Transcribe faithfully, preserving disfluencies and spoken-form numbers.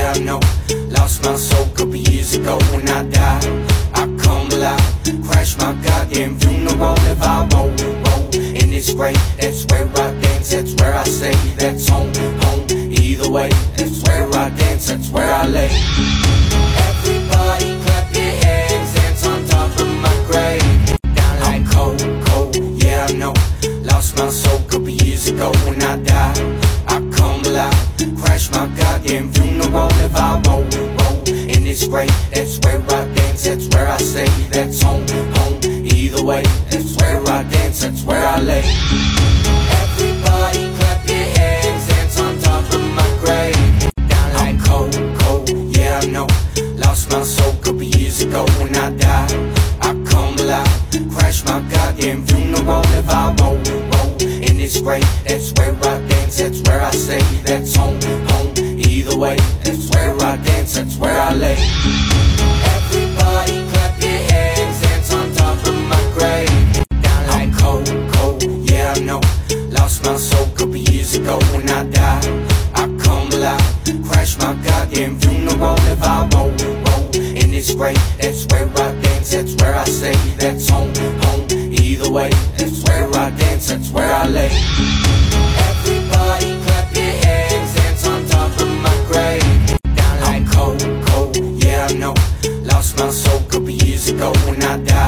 yeah I know. Lost my soul a couple years ago. When I die, I come alive. Crash my goddamn funeral if I roll, roll in this grave. That's where I dance, that's where I say that's home, home. Either way, that's where I dance, that's where I lay. Everybody clap your hands, dance on top of my grave. I'm cold, cold, yeah I know. Lost my soul a couple years ago. When I die, I come alive. Crash my goddamn funeral if I roll, roll in this grave. That's where I dance, that's where I say that's home, home. Either way, that's where I dance, that's where I lay. Everybody clap your hands, dance on top of my grave. I'm cold, cold, yeah I know. Lost my soul a couple years ago. When I die, I come alive. Crash my goddamn funeral if I roll, roll in this grave. That's where I dance, that's where I say that's home, home. Either way, that's where I dance, that's where I lay. Everybody clap your hands, dance on top of my grave. I'm cold, cold, yeah I know. Lost my soul a couple years ago. When I die, I come alive. Crash my goddamn funeral if I roll, roll in this grave. That's where I dance, that's where I say that's home, home. Either way, that's where I dance, that's where I lay.